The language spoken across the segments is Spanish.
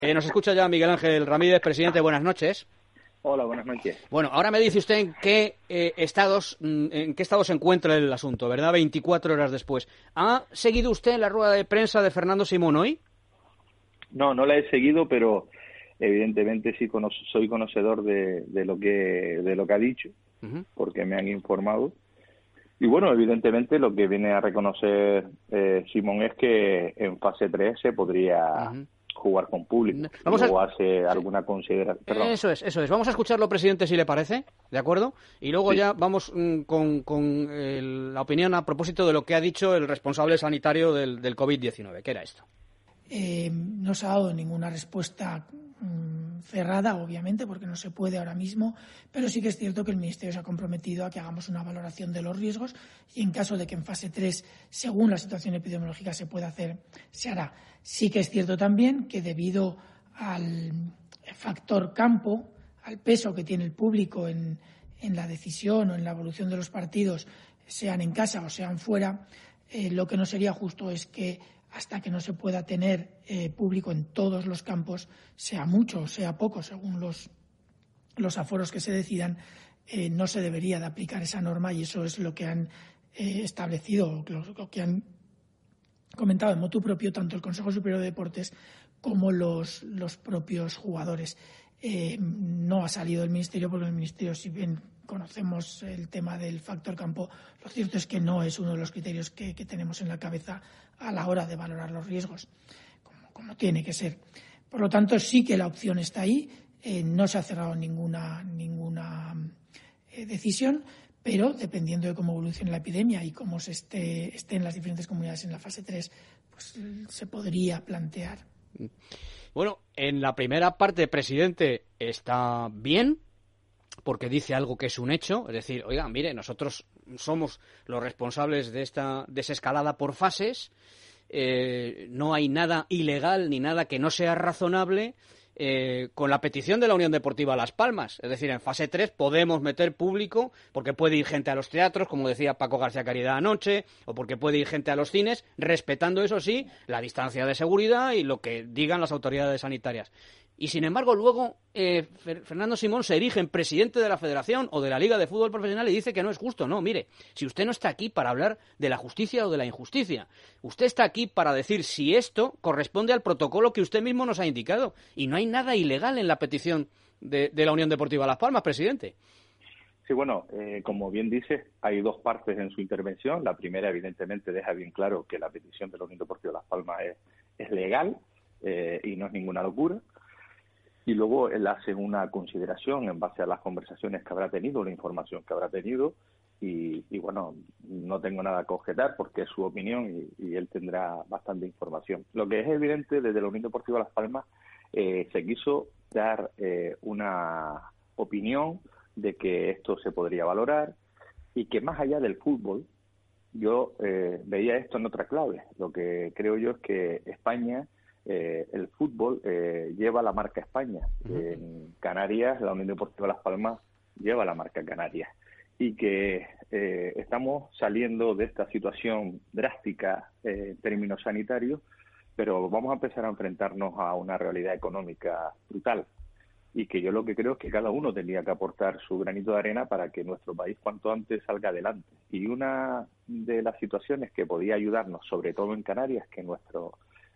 Nos escucha ya Miguel Ángel Ramírez, presidente. Buenas noches. Hola, buenas noches. Bueno, ahora me dice usted en qué estado se encuentra el asunto, ¿verdad? 24 horas después. ¿Ha seguido usted la rueda de prensa de Fernando Simón hoy? No la he seguido, pero evidentemente sí soy conocedor de lo que ha dicho, porque me han informado. Y bueno, evidentemente lo que viene a reconocer Simón es que en fase 3 se podría jugar con público. Luego hace alguna consideración. Perdón. Eso es. Vamos a escucharlo, presidente, si le parece, ¿de acuerdo? Y luego ya vamos con la opinión a propósito de lo que ha dicho el responsable sanitario del COVID-19. ¿Qué era esto? No se ha dado ninguna respuesta cerrada, obviamente, porque no se puede ahora mismo, pero sí que es cierto que el Ministerio se ha comprometido a que hagamos una valoración de los riesgos y en caso de que en fase 3, según la situación epidemiológica, se pueda hacer, se hará. Sí que es cierto también que debido al factor campo, al peso que tiene el público en la decisión o en la evolución de los partidos, sean en casa o sean fuera, lo que no sería justo es que hasta que no se pueda tener público en todos los campos, sea mucho o sea poco, según los aforos que se decidan, no se debería de aplicar esa norma y eso es lo que han establecido, lo que han comentado en motu propio tanto el Consejo Superior de Deportes como los propios jugadores. No ha salido del Ministerio porque el Ministerio, si bien conocemos el tema del factor campo, lo cierto es que no es uno de los criterios que tenemos en la cabeza a la hora de valorar los riesgos, como tiene que ser. Por lo tanto, sí que la opción está ahí, no se ha cerrado ninguna decisión, pero dependiendo de cómo evolucione la epidemia y cómo esté en las diferentes comunidades en la fase 3, pues se podría plantear. Bueno, en la primera parte, presidente, está bien, porque dice algo que es un hecho, es decir, oiga, mire, nosotros somos los responsables de esta desescalada por fases, no hay nada ilegal ni nada que no sea razonable con la petición de la Unión Deportiva Las Palmas. Es decir, en fase 3 podemos meter público porque puede ir gente a los teatros, como decía Paco García Caridad anoche, o porque puede ir gente a los cines, respetando, eso sí, la distancia de seguridad y lo que digan las autoridades sanitarias. Y, sin embargo, luego Fernando Simón se erige en presidente de la Federación o de la Liga de Fútbol Profesional y dice que no es justo. No, mire, si usted no está aquí para hablar de la justicia o de la injusticia, usted está aquí para decir si esto corresponde al protocolo que usted mismo nos ha indicado. Y no hay nada ilegal en la petición de la Unión Deportiva Las Palmas, presidente. Sí, bueno, como bien dices, hay dos partes en su intervención. La primera, evidentemente, deja bien claro que la petición de la Unión Deportiva Las Palmas es legal y no es ninguna locura. Y luego él hace una consideración en base a las conversaciones que habrá tenido, la información que habrá tenido, y bueno, no tengo nada que objetar porque es su opinión y él tendrá bastante información. Lo que es evidente, desde la Unión Deportiva Las Palmas se quiso dar una opinión de que esto se podría valorar y que más allá del fútbol, yo veía esto en otra clave. Lo que creo yo es que España... el fútbol lleva la marca España. En Canarias, la Unión Deportiva Las Palmas lleva la marca Canarias. Y que estamos saliendo de esta situación drástica en términos sanitarios, pero vamos a empezar a enfrentarnos a una realidad económica brutal. Y que yo lo que creo es que cada uno tendría que aportar su granito de arena para que nuestro país cuanto antes salga adelante. Y una de las situaciones que podía ayudarnos, sobre todo en Canarias, que nuestro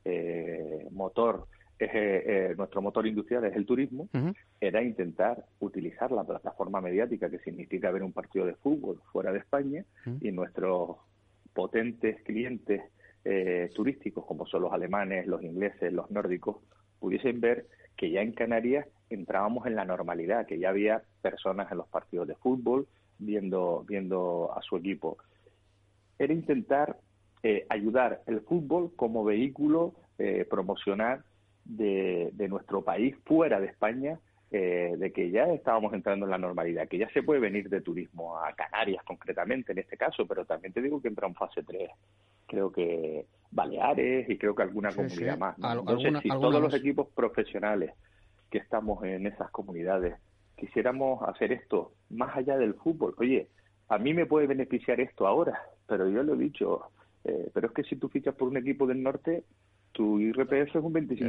motor industrial es el turismo, era intentar utilizar la plataforma mediática que significa ver un partido de fútbol fuera de España y nuestros potentes clientes turísticos, como son los alemanes, los ingleses, los nórdicos, pudiesen ver que ya en Canarias entrábamos en la normalidad, que ya había personas en los partidos de fútbol viendo a su equipo. Era intentar ayudar el fútbol como vehículo promocional de nuestro país fuera de España, de que ya estábamos entrando en la normalidad, que ya se puede venir de turismo a Canarias concretamente en este caso, pero también te digo que entra en fase 3. Creo que Baleares y creo que alguna comunidad más, ¿no? Entonces, si todos los equipos profesionales que estamos en esas comunidades quisiéramos hacer esto más allá del fútbol, oye, a mí me puede beneficiar esto ahora, pero yo lo he dicho... pero es que si tú fichas por un equipo del norte, tu IRPF es un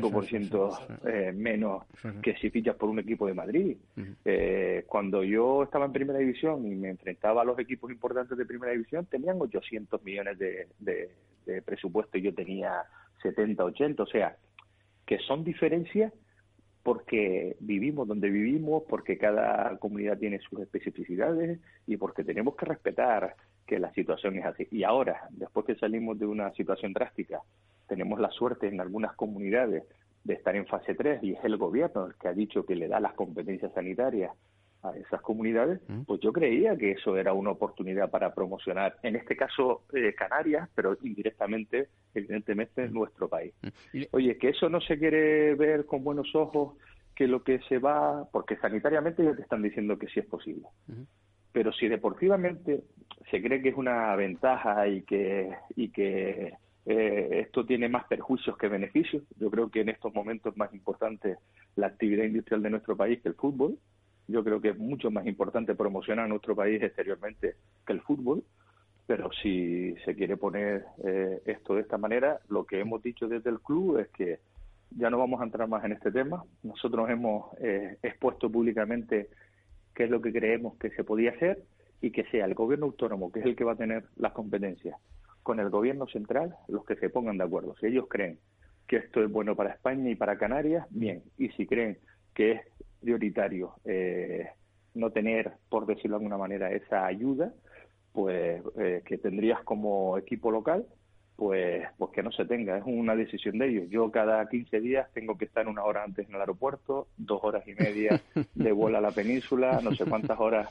25% menos que si fichas por un equipo de Madrid. Cuando yo estaba en Primera División y me enfrentaba a los equipos importantes de Primera División, tenían 800 millones de presupuesto y yo tenía 70, 80. O sea, que son diferencias porque vivimos donde vivimos, porque cada comunidad tiene sus especificidades y porque tenemos que respetar que la situación es así. Y ahora, después que salimos de una situación drástica, tenemos la suerte en algunas comunidades de estar en fase 3 y es el gobierno el que ha dicho que le da las competencias sanitarias a esas comunidades, pues yo creía que eso era una oportunidad para promocionar, en este caso Canarias, pero indirectamente, evidentemente, nuestro país. Oye, que eso no se quiere ver con buenos ojos, que lo que se va, porque sanitariamente ya te están diciendo que sí es posible. Pero si deportivamente se cree que es una ventaja y que esto tiene más perjuicios que beneficios, yo creo que en estos momentos es más importante la actividad industrial de nuestro país que el fútbol. Yo creo que es mucho más importante promocionar a nuestro país exteriormente que el fútbol, pero si se quiere poner esto de esta manera, lo que hemos dicho desde el club es que ya no vamos a entrar más en este tema. Nosotros hemos expuesto públicamente qué es lo que creemos que se podía hacer y que sea el gobierno autónomo, que es el que va a tener las competencias, con el gobierno central, los que se pongan de acuerdo. Si ellos creen que esto es bueno para España y para Canarias, bien. Y si creen que es prioritario no tener, por decirlo de alguna manera, esa ayuda, pues que tendrías como equipo local, pues que no se tenga. Es una decisión de ellos. Yo cada 15 días tengo que estar 1 hora antes en el aeropuerto, 2 horas y media de vuelo a la península, no sé cuántas horas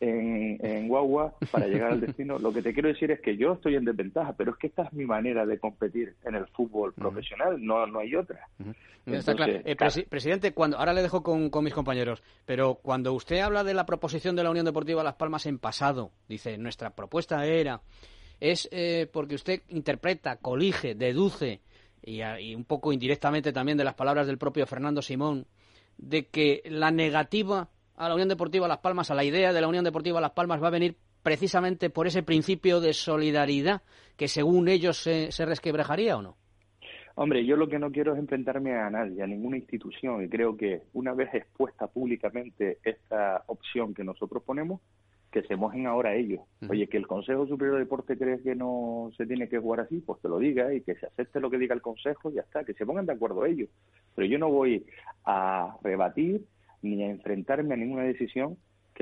en guagua para llegar al destino. Lo que te quiero decir es que yo estoy en desventaja, pero es que esta es mi manera de competir en el fútbol profesional, no hay otra. Está claro. Presidente, ahora le dejo con mis compañeros, pero cuando usted habla de la proposición de la Unión Deportiva Las Palmas en pasado, dice, nuestra propuesta es porque usted interpreta, colige, deduce, y un poco indirectamente también de las palabras del propio Fernando Simón, de que la negativa a la Unión Deportiva Las Palmas, a la idea de la Unión Deportiva Las Palmas, va a venir precisamente por ese principio de solidaridad que según ellos se resquebrajaría, ¿o no? Hombre, yo lo que no quiero es enfrentarme a nadie, a ninguna institución, y creo que una vez expuesta públicamente esta opción que nosotros ponemos, que se mojen ahora ellos. Oye, que el Consejo Superior de Deporte cree que no se tiene que jugar así, pues que lo diga y que se acepte lo que diga el Consejo y ya está, que se pongan de acuerdo ellos. Pero yo no voy a rebatir ni a enfrentarme a ninguna decisión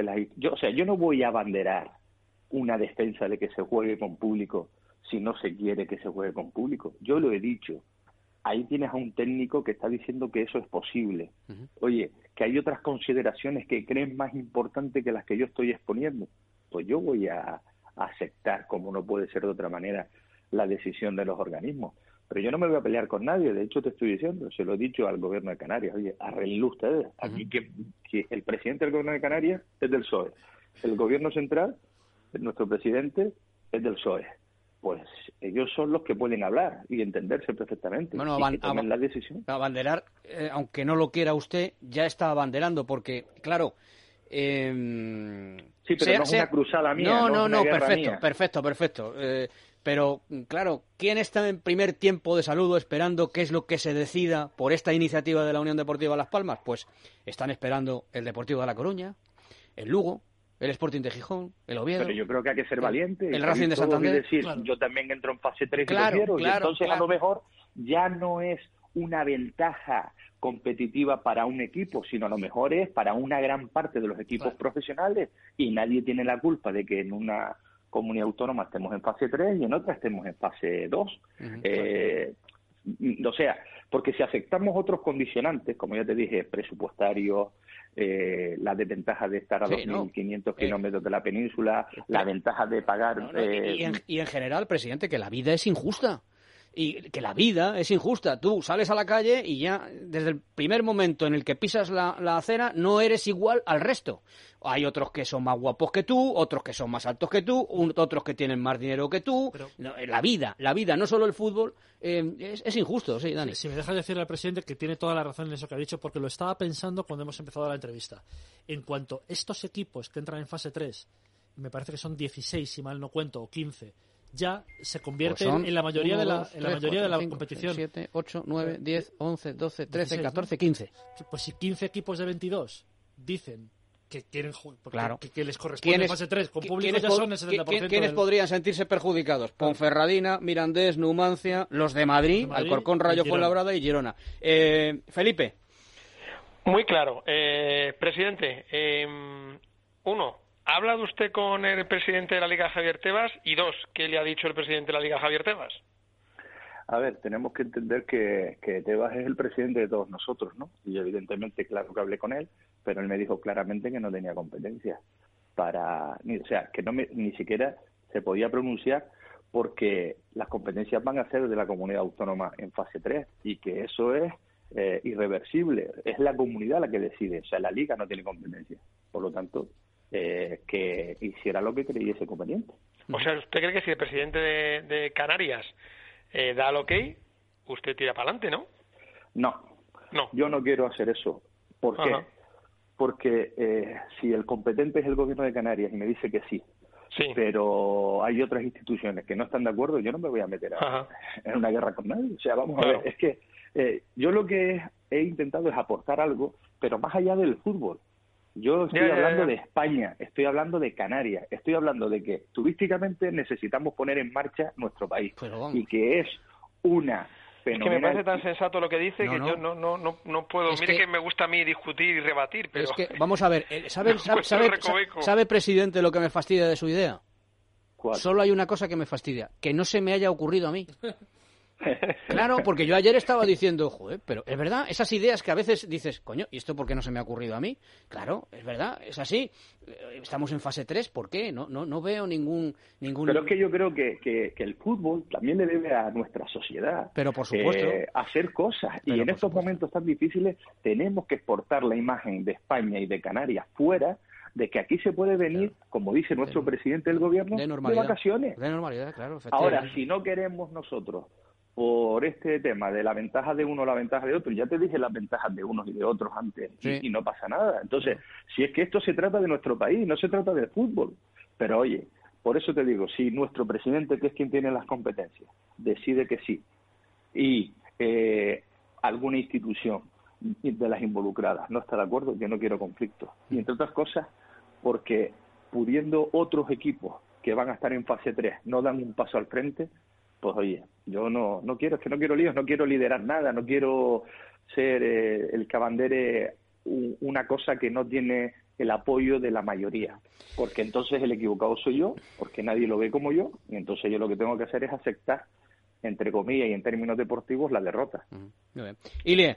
yo no voy a abanderar una defensa de que se juegue con público si no se quiere que se juegue con público. Yo lo he dicho. Ahí tienes a un técnico que está diciendo que eso es posible. Oye, que hay otras consideraciones que creen más importantes que las que yo estoy exponiendo. Pues yo voy a aceptar, como no puede ser de otra manera, la decisión de los organismos. Pero yo no me voy a pelear con nadie. De hecho, te estoy diciendo, se lo he dicho al gobierno de Canarias. Oye, arreglenlo ustedes. Aquí que el presidente del gobierno de Canarias es del PSOE. El gobierno central, nuestro presidente, es del PSOE. Pues ellos son los que pueden hablar y entenderse perfectamente. Bueno, y que tomen la decisión. Abanderar, aunque no lo quiera usted, ya está abanderando, porque, claro... sí, pero no es una cruzada mía, no, perfecto. Pero, claro, ¿quién está en primer tiempo de saludo esperando qué es lo que se decida por esta iniciativa de la Unión Deportiva Las Palmas? Pues están esperando el Deportivo de La Coruña, el Lugo, el Sporting de Gijón, el Oviedo. Pero yo creo que hay que ser valiente. El Racing de Santander. Es decir, yo también entro en fase 3 y lo quiero. Y entonces a lo mejor ya no es una ventaja competitiva para un equipo, sino a lo mejor es para una gran parte de los equipos profesionales y nadie tiene la culpa de que en una comunidad autónoma estemos en fase 3 y en otra estemos en fase 2. O sea, porque si aceptamos otros condicionantes, como ya te dije, presupuestarios, la desventaja de estar a 2.500 kilómetros de la península, la ventaja de pagar... Y en general, presidente, que la vida es injusta. Y que la vida es injusta. Tú sales a la calle y ya desde el primer momento en el que pisas la acera no eres igual al resto. Hay otros que son más guapos que tú, otros que son más altos que tú, otros que tienen más dinero que tú. Pero la vida, no solo el fútbol, es injusto, sí, Dani. Si me dejas decirle al presidente que tiene toda la razón en eso que ha dicho, porque lo estaba pensando cuando hemos empezado la entrevista. En cuanto a estos equipos que entran en fase 3, me parece que son 16, si mal no cuento, o 15, ya se convierte Pues en la mayoría 1, de la, 2, en la 3, mayoría 4, de la 5, competición. 6, 7, 8, 9, 10, 11, 12, 13, 16, 14, 15. Pues si 15 equipos de 22 dicen que quieren Claro. que les corresponde fase 3 con público, ya son el 70%. ¿Quiénes podrían sentirse perjudicados? Ponferradina, Mirandés, Numancia, los de Madrid, Alcorcón, Rayo Fuenlabrada y Girona. Felipe. Muy claro. Presidente, uno, ¿ha hablado usted con el presidente de la Liga, Javier Tebas? Y dos, ¿qué le ha dicho el presidente de la Liga, Javier Tebas? A ver, tenemos que entender que Tebas es el presidente de todos nosotros, ¿no? Y evidentemente, claro que hablé con él, pero él me dijo claramente que no tenía competencia que ni siquiera se podía pronunciar, porque las competencias van a ser de la comunidad autónoma en fase 3 y que eso es irreversible. Es la comunidad la que decide, o sea, la Liga no tiene competencia. Por lo tanto, que hiciera lo que creyese conveniente. O sea, ¿usted cree que si el presidente de Canarias da el ok, usted tira para adelante, ¿no? No, yo no quiero hacer eso. ¿Por qué? Porque si el competente es el gobierno de Canarias y me dice que sí, pero hay otras instituciones que no están de acuerdo, yo no me voy a meter en una guerra con nadie. O sea, vamos a ver, es que yo lo que he intentado es aportar algo, pero más allá del fútbol. Yo estoy hablando de España, estoy hablando de Canarias, estoy hablando de que turísticamente necesitamos poner en marcha nuestro país y que es una fenomenal... Es que me parece tan sensato lo que dice yo no puedo... Mire que me gusta a mí discutir y rebatir, pero... Es que, vamos a ver, ¿sabe, presidente, lo que me fastidia de su idea? ¿Cuál? Solo hay una cosa que me fastidia, que no se me haya ocurrido a mí. Claro, porque yo ayer estaba diciendo, joder, pero es verdad, esas ideas que a veces dices, coño, ¿y esto por qué no se me ha ocurrido a mí? Claro, es verdad, es así. Estamos en fase 3, ¿por qué? No veo ningún... Pero es que yo creo que el fútbol también le debe a nuestra sociedad. Pero por supuesto. Hacer cosas. Y en estos momentos tan difíciles tenemos que exportar la imagen de España y de Canarias fuera, de que aquí se puede venir, como dice nuestro presidente del gobierno, de vacaciones. De normalidad, claro. Ahora, si no queremos nosotros, por este tema de la ventaja de uno, la ventaja de otro, ya te dije las ventajas de unos y de otros antes, y no pasa nada. Entonces, si es que esto se trata de nuestro país, no se trata del fútbol. Pero oye, por eso te digo, si nuestro presidente, que es quien tiene las competencias, decide que sí, y alguna institución de las involucradas no está de acuerdo, yo no quiero conflictos. Y entre otras cosas, porque pudiendo otros equipos que van a estar en fase 3 no dan un paso al frente, pues oye, yo no quiero líos, no quiero liderar nada, no quiero ser el que abandere una cosa que no tiene el apoyo de la mayoría, porque entonces el equivocado soy yo, porque nadie lo ve como yo, y entonces yo lo que tengo que hacer es aceptar, entre comillas y en términos deportivos, la derrota. Muy bien. Ilie.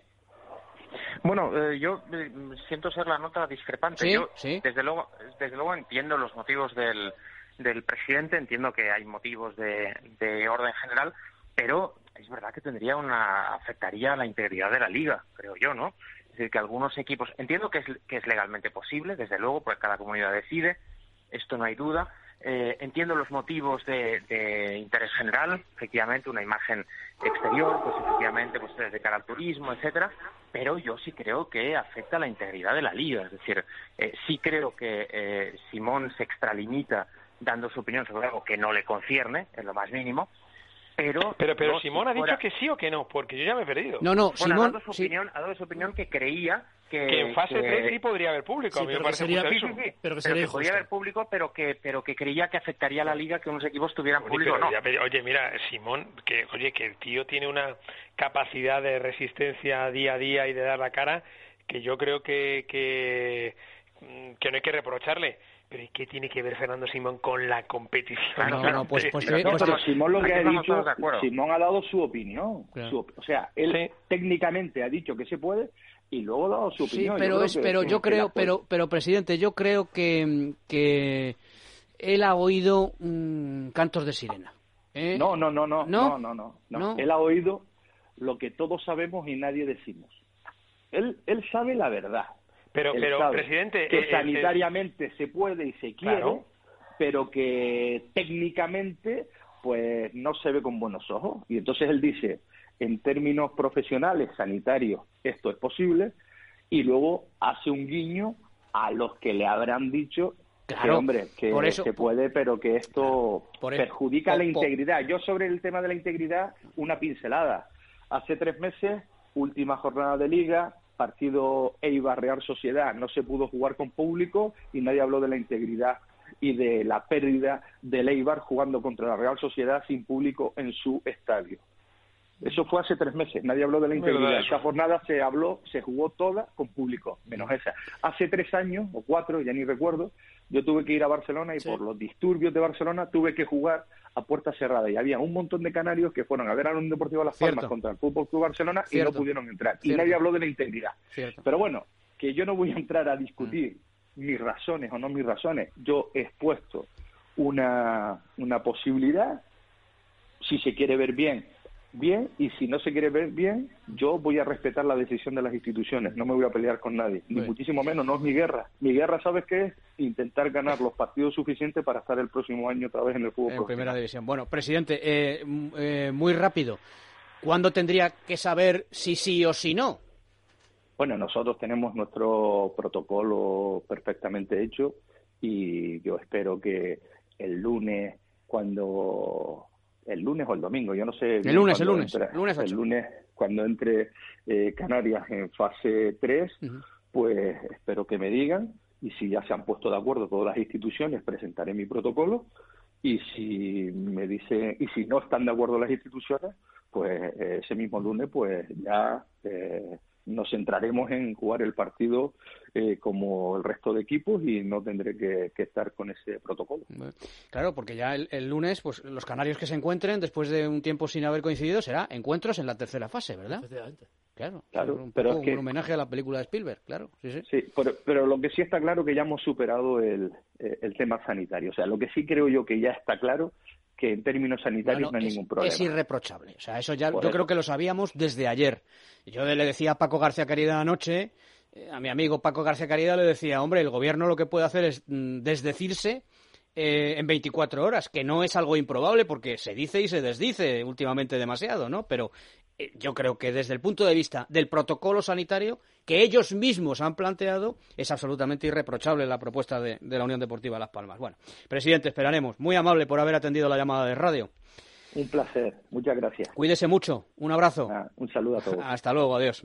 Bueno, yo siento ser la nota discrepante. Yo, desde luego entiendo los motivos del presidente, entiendo que hay motivos de orden general, pero es verdad que afectaría a la integridad de la liga, creo yo, ¿no? Es decir, que algunos equipos, entiendo que es legalmente posible, desde luego, porque cada comunidad decide, esto no hay duda. Entiendo los motivos de interés general, efectivamente, una imagen exterior, pues efectivamente, pues de cara al turismo, etcétera, pero yo sí creo que afecta a la integridad de la liga, es decir, sí creo que Simón se extralimita dando su opinión sobre algo que no le concierne, en lo más mínimo, pero Simón ha dicho que sí o que no, porque yo ya me he perdido. No, Simón ha dado su opinión que creía que en fase 3 sí podría haber público. Sí, a mí me parece pero que podría haber público, pero que creía que afectaría a la liga que unos equipos tuvieran público. No. Oye, mira, Simón, que el tío tiene una capacidad de resistencia día a día y de dar la cara que yo creo que no hay que reprocharle. Pero ¿y qué tiene que ver Fernando Simón con la competición? Pero Simón lo que ha dicho, Simón ha dado su opinión. Claro. O sea, él técnicamente ha dicho que se puede y luego ha dado su opinión. Pero presidente, yo creo que él ha oído cantos de sirena. No. Él ha oído lo que todos sabemos y nadie decimos. Él sabe la verdad. Pero presidente, que sanitariamente se puede y se quiere, claro, pero que técnicamente pues no se ve con buenos ojos. Y entonces él dice, en términos profesionales, sanitarios, esto es posible, y luego hace un guiño a los que le habrán dicho Claro, hombre, que por eso, se puede, pero que esto perjudica la integridad. Yo sobre el tema de la integridad, una pincelada. Hace 3 meses, última jornada de Liga, partido Eibar-Real Sociedad, no se pudo jugar con público y nadie habló de la integridad y de la pérdida del Eibar jugando contra la Real Sociedad sin público en su estadio. Eso fue hace 3 meses, nadie habló de la integridad. Esa jornada se jugó toda con público, menos esa. Hace 3 años, o 4, ya ni recuerdo, yo tuve que ir a Barcelona y por los disturbios de Barcelona tuve que jugar a puerta cerrada. Y había un montón de canarios que fueron a ver a la Unión Deportiva Las Palmas contra el Fútbol Club Barcelona y no pudieron entrar. Y nadie habló de la integridad. Pero bueno, que yo no voy a entrar a discutir mis razones o no mis razones. Yo he expuesto una posibilidad, si se quiere ver bien, y si no se quiere ver bien, yo voy a respetar la decisión de las instituciones, no me voy a pelear con nadie, ni muchísimo menos, no es mi guerra. Mi guerra, ¿sabes qué es? Intentar ganar los partidos suficientes para estar el próximo año otra vez en el fútbol profesional. Primera división. Bueno, presidente, muy rápido, ¿cuándo tendría que saber si sí o si no? Bueno, nosotros tenemos nuestro protocolo perfectamente hecho y yo espero que el lunes o el domingo, yo no sé. El lunes 8. El lunes, cuando entre Canarias en fase 3, pues espero que me digan, y si ya se han puesto de acuerdo todas las instituciones, presentaré mi protocolo, y si me dicen, y si no están de acuerdo las instituciones, pues ese mismo lunes, pues ya nos centraremos en jugar el partido como el resto de equipos y no tendré que estar con ese protocolo. Claro, porque ya el lunes, pues los canarios que se encuentren después de un tiempo sin haber coincidido será encuentros en la tercera fase, ¿verdad? Efectivamente. Claro, pero es que, un homenaje a la película de Spielberg, claro. Sí, pero lo que sí está claro que ya hemos superado el tema sanitario. O sea, lo que sí creo yo que ya está claro que en términos sanitarios no hay ningún problema. Es irreprochable. O sea, eso ya creo que lo sabíamos desde ayer. Yo le decía a Paco García Caridad anoche, a mi amigo Paco García Caridad le decía, hombre, el gobierno lo que puede hacer es desdecirse en 24 horas, que no es algo improbable porque se dice y se desdice últimamente demasiado, ¿no? Pero yo creo que desde el punto de vista del protocolo sanitario que ellos mismos han planteado, es absolutamente irreprochable la propuesta de la Unión Deportiva Las Palmas. Bueno, presidente, esperaremos. Muy amable por haber atendido la llamada de radio. Un placer. Muchas gracias. Cuídese mucho. Un abrazo. Un saludo a todos. Hasta luego. Adiós.